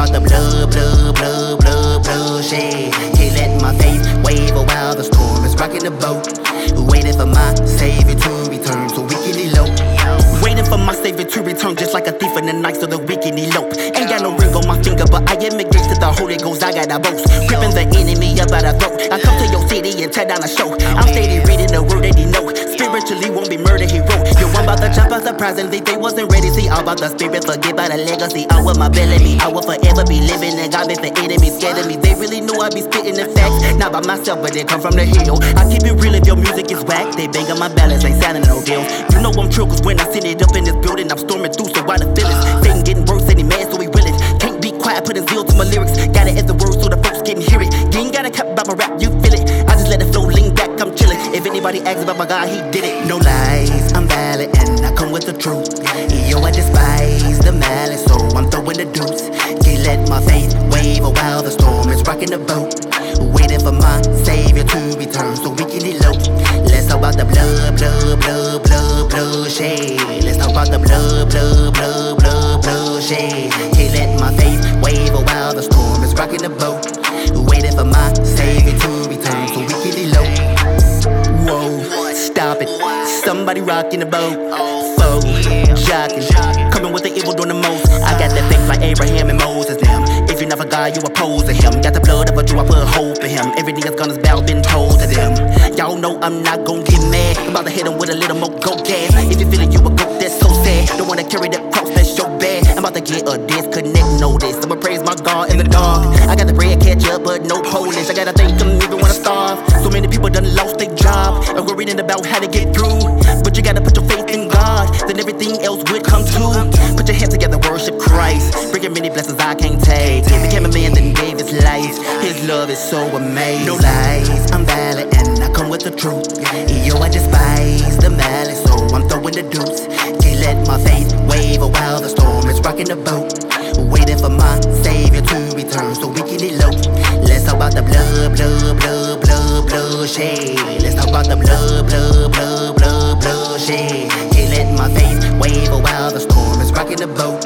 about the bloodshed. Can't let my faith waver while the storm is rocking the boat. Waiting for my Savior to return so we can elope. Waiting for my Savior to return just like a thief in the night so that we can elope. Ain't got no ring on my finger, but I am engaged to the Holy Ghost. I got a boast, ripping the enemy up by the throat. I come to your city and tear down the show. I'm steady reading the word that he know. Spiritually won't be murdered, he wrote. Yo, I'm about to jump out surprisingly. They wasn't ready, see all about the spirit. Forget about the legacy, I will my belly me. I will forever be living and God make the enemy scared of me. They really knew I be spitting the facts, not by myself, but they come from the hill. I keep it real if your music is whack. They bang on my balance, ain't sounding no deal. You know I'm true, cause when I send it up in this building, I'm storming through, so why the feelings? Satan getting worse, and he mad, so he willing. Can't be quiet, putting zeal to my lyrics. Gotta add the words so the folks can hear it. You ain't gotta cap about my rap, you feel it. I just let it flow, lean back, I'm chillin'. If anybody asks about my God, he did it. No lies, I'm valid and I come with the truth. Yo, I despise the malice, so I'm throwing the deuce. Can't let my faith waver while the storm is rocking the boat. Waiting for my Savior to return so we can elope. Let's talk about the bloodshed. Let's talk about the bloodshed. Can't let my faith waver while the storm is rocking the boat. Waiting for my Savior to return so we can elope. Whoa, stop it. Somebody rocking the boat. Foe, jocking, coming with the evil doing the most. I got that faith like Abraham and Moses them. If you're not for God, you oppose to him. Got the blood of a Jew, I put hope in him. Everything that's gonna bow, been told to them. Y'all know I'm not gon' get mad. I'm about to hit him with a little more go gas. If you feeling you a goat, that's so sad. Don't wanna carry that cross, that's so bad. I'm about to get a disconnect, know this. I'ma praise my God in the dark. I got the bread catch up, but no Polish. I gotta thank him even when I starve. So many people done lost their job and worrying about how to get through. But you gotta put your faith in God, then everything else would come too. Put your hands together, worship Christ. Bringing many blessings I can't take. He became a man, then gave his life. His love is so amazing. No lies, I'm valid and I come with the truth. Yo, I despise the malice, so I'm throwing the deuce. Can't let my faith waver while the storm is rocking the boat. Waiting for my Savior to return so we can elope. Let's talk about the bloodshed. Let's talk about the bloodshed. Can't let my faith waver while the storm is rocking the boat.